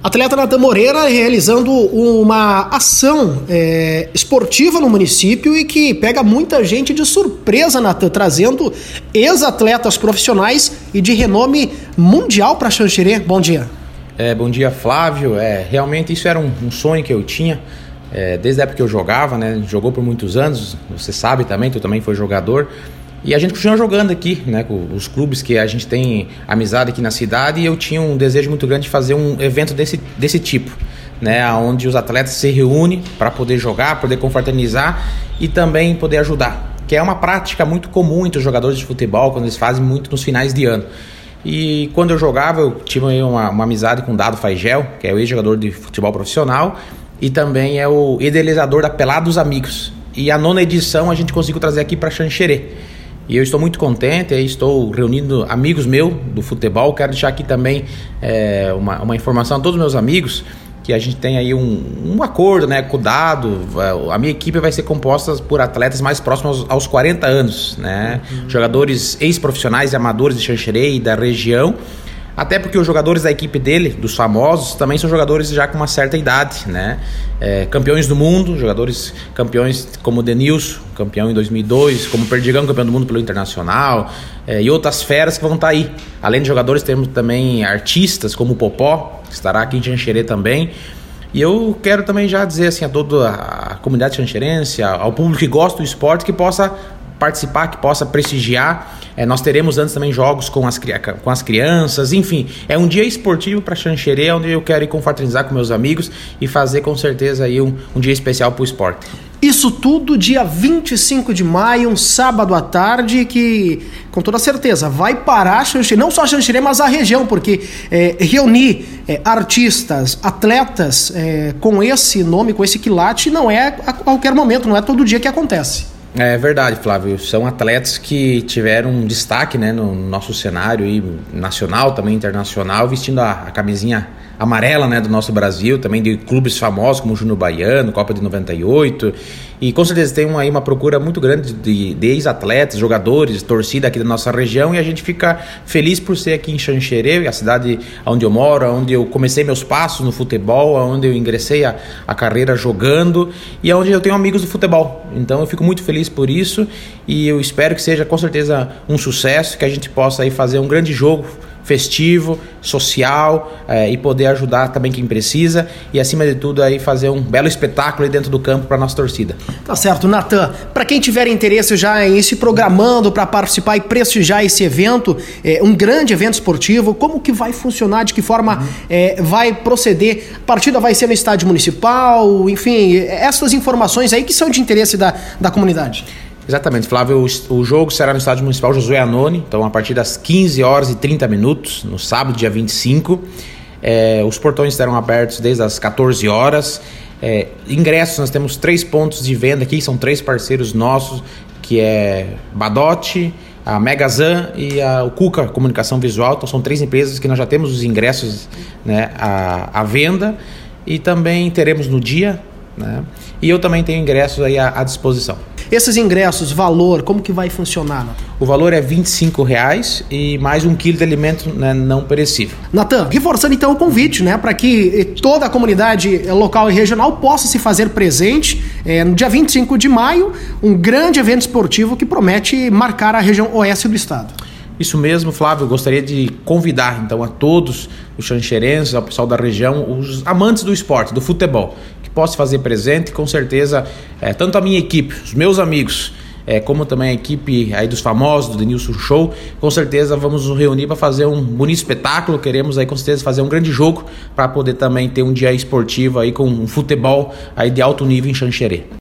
Atleta Natan Moreira realizando uma ação esportiva no município e que pega muita gente de surpresa, Natan, trazendo ex-atletas profissionais e de renome mundial para Xanxerê. Bom dia. Bom dia, Flávio. Realmente isso era um sonho que eu tinha desde a época que eu jogava, né? Jogou por muitos anos, você sabe também, tu também foi jogador. E a gente continua jogando aqui, né, com os clubes que a gente tem amizade aqui na cidade, e eu tinha um desejo muito grande de fazer um evento desse tipo, né, onde os atletas se reúnem para poder jogar, poder confraternizar e também poder ajudar, que é uma prática muito comum entre os jogadores de futebol, quando eles fazem muito nos finais de ano. E quando eu jogava, eu tive uma amizade com o Dado Faigel, que é o ex-jogador de futebol profissional, e também é o idealizador da Pelada dos Amigos. E a 9ª edição a gente conseguiu trazer aqui para Xanxerê. E eu estou muito contente, estou reunindo amigos meus do futebol. Quero deixar aqui também uma informação a todos os meus amigos, que a gente tem aí um acordo, né, com o Dado. A minha equipe vai ser composta por atletas mais próximos aos 40 anos, né? Jogadores ex-profissionais e amadores de Xanxerê e da região. Até porque os jogadores da equipe dele, dos famosos, também são jogadores já com uma certa idade, né? Campeões do mundo, jogadores campeões como o Denilson, campeão em 2002, como o Perdigão, campeão do mundo pelo Internacional, e outras feras que vão estar aí. Além de jogadores, temos também artistas como o Popó, que estará aqui em Xanxerê também. E eu quero também já dizer assim, a toda a comunidade xanxerense, ao público que gosta do esporte, que possa participar, que possa prestigiar. Nós teremos antes também jogos com as crianças, enfim, é um dia esportivo para Xanxerê, onde eu quero ir confraternizar com meus amigos e fazer com certeza aí um dia especial para o esporte. Isso tudo dia 25 de maio, um sábado à tarde, que com toda certeza vai parar Xanxerê, não só Xanxerê, mas a região, porque reunir artistas, atletas com esse nome, com esse quilate, não é a qualquer momento, não é todo dia que acontece. É verdade, Flávio, são atletas que tiveram um destaque, né, no nosso cenário aí, nacional, também internacional, vestindo a camisinha amarela, né, do nosso Brasil, também de clubes famosos como o Júnior Baiano, Copa de 98, e com certeza tem aí uma procura muito grande de ex-atletas, jogadores, torcida aqui da nossa região, e a gente fica feliz por ser aqui em Xanxerê, a cidade onde eu moro, onde eu comecei meus passos no futebol, onde eu ingressei a carreira jogando, e onde eu tenho amigos do futebol. Então eu fico muito feliz por isso, e eu espero que seja com certeza um sucesso, que a gente possa aí fazer um grande jogo festivo, social, e poder ajudar também quem precisa, e acima de tudo aí fazer um belo espetáculo aí dentro do campo para nossa torcida. Tá certo, Natan. Para quem tiver interesse já em se programando para participar e prestigiar esse evento, um grande evento esportivo, como que vai funcionar, de que forma vai proceder? A partida vai ser no estádio municipal, enfim, essas informações aí que são de interesse da comunidade. Exatamente, Flávio, o jogo será no estádio municipal Josué Anoni, então a partir das 15h30, no sábado, dia 25. Os portões estarão abertos desde as 14h. Ingressos, nós temos 3 pontos de venda aqui, são 3 parceiros nossos, que é Badote, a Megazan e o Cuca Comunicação Visual. Então são 3 empresas que nós já temos os ingressos, né, à venda, e também teremos no dia, né, e eu também tenho ingressos aí à disposição. Esses ingressos, valor, como que vai funcionar, Natan? O valor é R$25 e mais 1 quilo de alimento, né, não perecível. Natan, reforçando então o convite, né, para que toda a comunidade local e regional possa se fazer presente no dia 25 de maio, um grande evento esportivo que promete marcar a região oeste do estado. Isso mesmo, Flávio, eu gostaria de convidar então a todos os xanxerenses, ao pessoal da região, os amantes do esporte, do futebol, que possam fazer presente, com certeza, tanto a minha equipe, os meus amigos, como também a equipe aí dos famosos, do Denilson Show, com certeza vamos nos reunir para fazer um bonito espetáculo. Queremos aí com certeza fazer um grande jogo para poder também ter um dia esportivo aí com um futebol aí de alto nível em Xanxerê.